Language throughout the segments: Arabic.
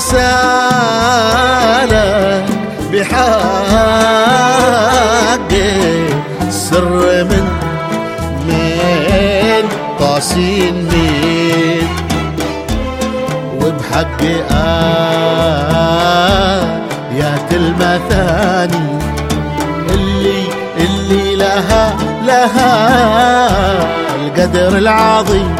سالك بحقي سر من طاسين مين وبحقي آيات المثاني اللي لها القدر العظيم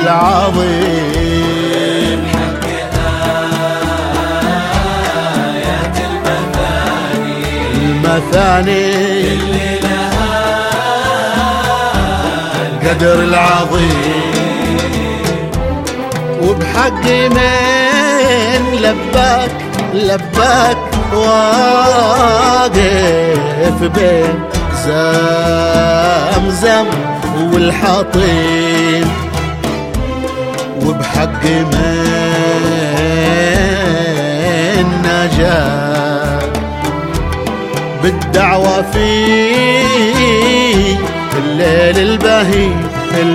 آيات المثاني اللي لها القدر العظيم وبحقي من لباك واقف بين زمزم والحطيم وبحقي من نجاة بالدعوة في الليل البهيم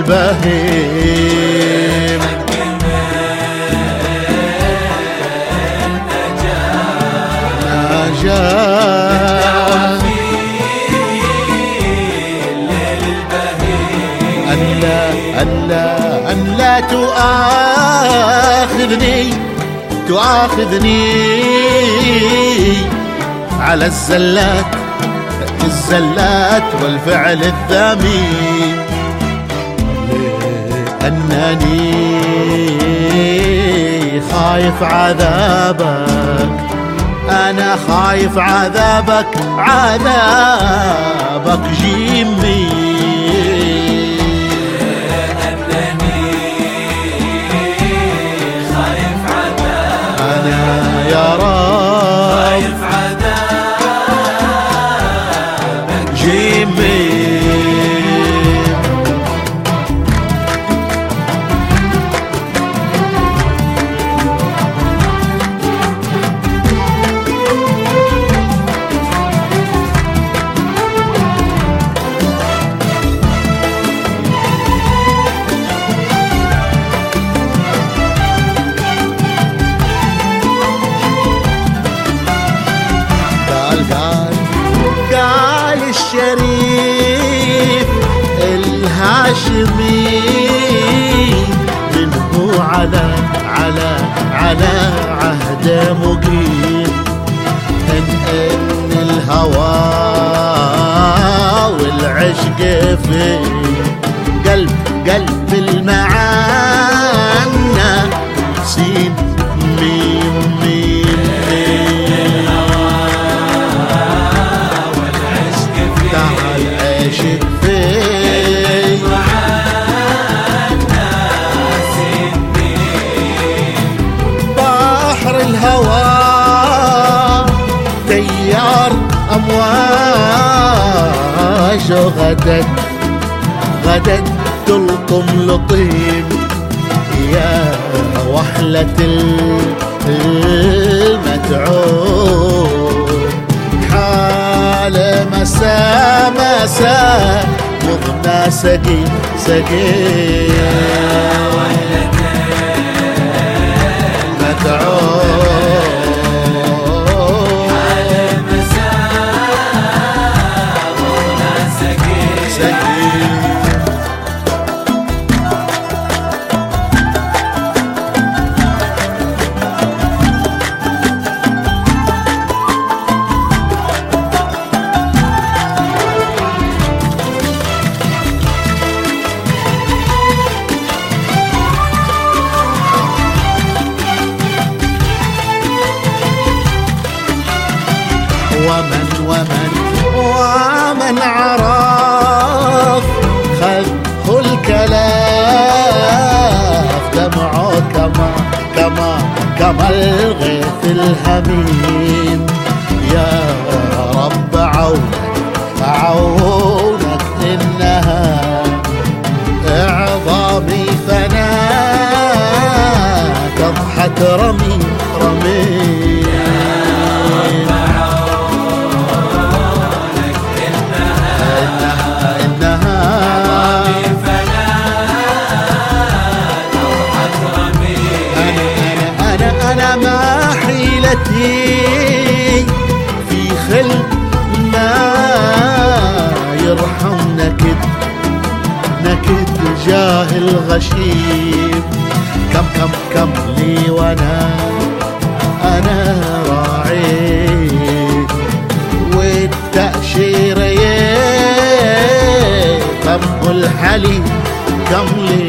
أن لا تؤاخذني على الزلات والفعل الذميم أنني خايف عذابك أنا خايف عذابك جيمي أنني خايف عذابك أنا يا رب خايف عذابك جيمي قال الشريف الهاشمي منه على عهده مقيم إن الهوى والعشق في قلب المعنى سين ميم عاشق في بحر الهوى تيار أمواج غدت تلطم لطيم يا وحلة المتعوب حال مساء مضنى سقي متعوب حال مساء مضنى سقي ومن عرف خذه الكلاف دمعه كما الغيث الهميم يا رب عونك إنها إعظامي فناء تضحك رمي أنا ماحي التي في خلق ما يرحم نكد جاهل غشيم. كم لي وانا راعي والتأشيرة كم الحليب كم لي